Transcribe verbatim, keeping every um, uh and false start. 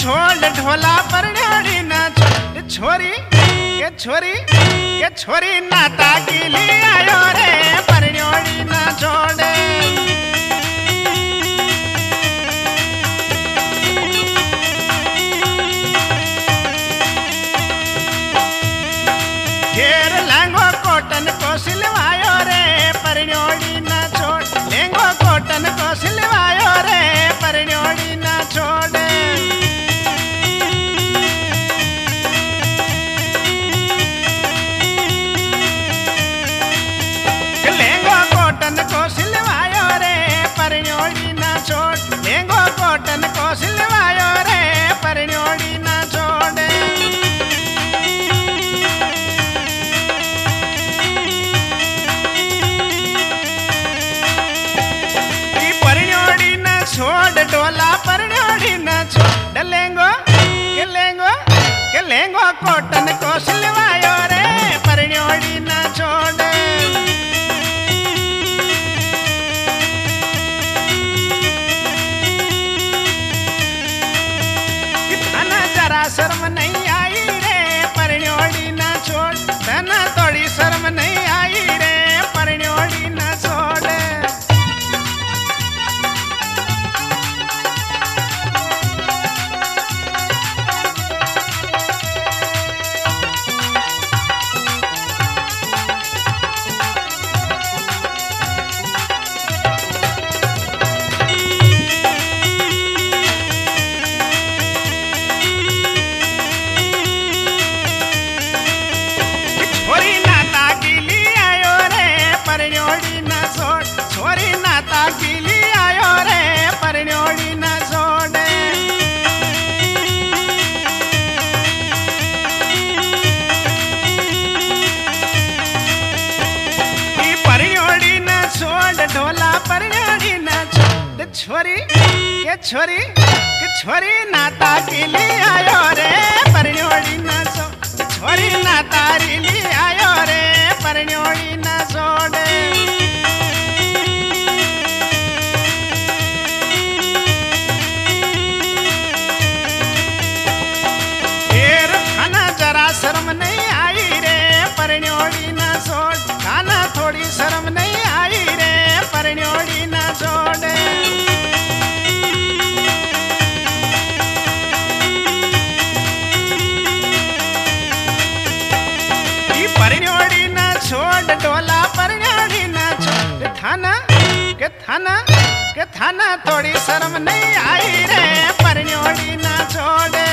छोड़ ढोला पर न्योड़ी ना छोड़ छोरी के छोरी के छोरी नाता की ली आयो रे पर न्योड़ी ना छोड़े घेर लहंगो कॉटन को सिलवायो रे पर न्योड़ी ना छोड़ लहंगो कॉटन को सिलवायो रे पर न्योड़ी ना छोड़े को सिलवायो रे पर न्योड़ी ना छोड़ लहंगो कॉटन को सिलवायो रे पर न्योड़ी ना छोड़े पर न्योड़ी ना छोड़ डोला पर न्योड़ी ना छोड़ लहंगो के लहंगो के लहंगो कॉटन को सिलवायो रे पर न्योड़ी ना छोड़ शर्म नहीं आई रे पर न्योड़ी ना छोड़ तना थोड़ी शर्म नहीं आई रे पर न्योड़ी ना छोड़ ढोला पर न्योड़ी ना छोड़ छोरी के छोरी के छोरी नाता के लिए आयो रे पर न्योड़ी ना छोड़ छोरी नाता री लिए आयो रे पर न्योड़ी ना छोड़े फिर खाना जरा शर्म नहीं आई रे पर न्योड़ी ना छोड़ खाना थोड़ी शर्म नहीं आई रे पर न्योड़ी ना छोड़े पर न्योड़ी ना छोड़ डोला पर न्योड़ी ना छोड़ थाना के थाना के थाना थोड़ी शर्म नहीं आई रे पर न्योड़ी ना छोड़े